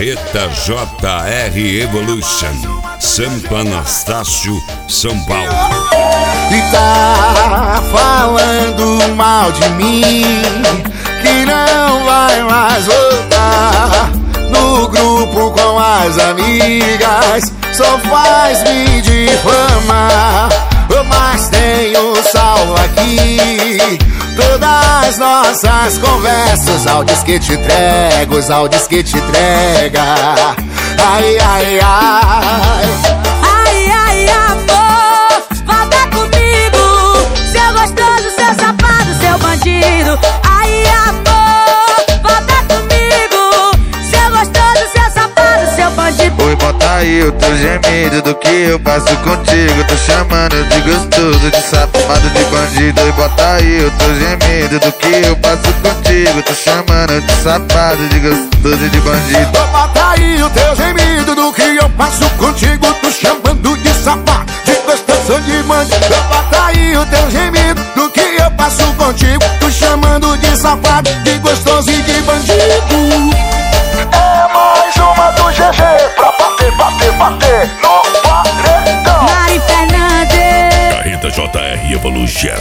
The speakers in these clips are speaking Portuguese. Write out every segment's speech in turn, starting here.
Carreta JR Evolution, Santo Anastácio, São Paulo. E tá falando mal de mim, que não vai mais voltar no grupo com as amigas, só faz me difamar. Mas tenho salvo aqui todas nossas conversas, áudios que te entrego, os áudios que te entrega. Ai, ai, ai. Ai, ai, amor, volta comigo, seu gostoso, seu safado, seu bandido. Ai, amor, volta comigo, seu gostoso, seu safado, seu bandido. Oi, bota aí o teu gemido do que eu passo contigo. Tô chamando de gostoso, de safado, de bandido. Oi, bota aí o teu gemido do que eu passo contigo. Tô chamando de safado, de gostoso, de bandido. Bota aí o teu gemido do que eu passo contigo. Tô chamando de safado, de gostoso, de bandido. Bota aí o teu gemido do que eu passo contigo. Tô chamando de safado, de gostoso e de bandido. É mais uma do GG pra bater, bater, bater no paredão. Mari Fernandes. Carreta JR Evolution.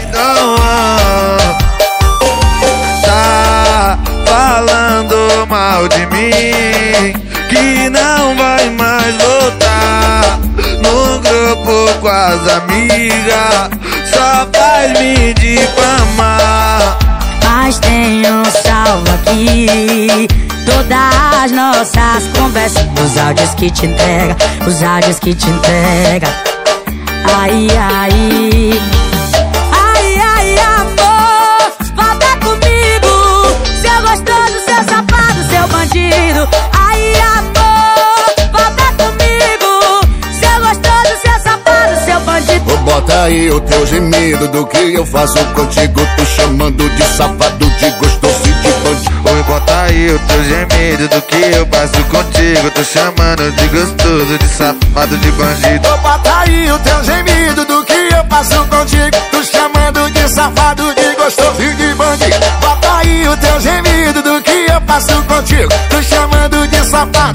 Tá falando mal de mim, que não vai mais voltar no grupo com as amigas, só faz me difamar. Mas tenho salvo aqui todas as nossas conversas, os áudios que te entrega, os áudios que te entrega. Ai, ai. Ai, ai, amor, volta comigo, seu gostoso, seu safado, seu bandido. Ai, amor, volta comigo, seu gostoso, seu safado, seu bandido. Bota aí o teu gemido do que eu faço contigo. Tô chamando de safado, de gostoso e de bandido. Oi, bota aí o teu gemido do que eu passo contigo. Tô chamando de gostoso, de safado, de bandido. Bota aí o teu gemido do que eu passo contigo. Tô chamando de safado, de gostoso e de bandido. Bota aí o teu gemido do que eu passo contigo. Tô chamando de safado,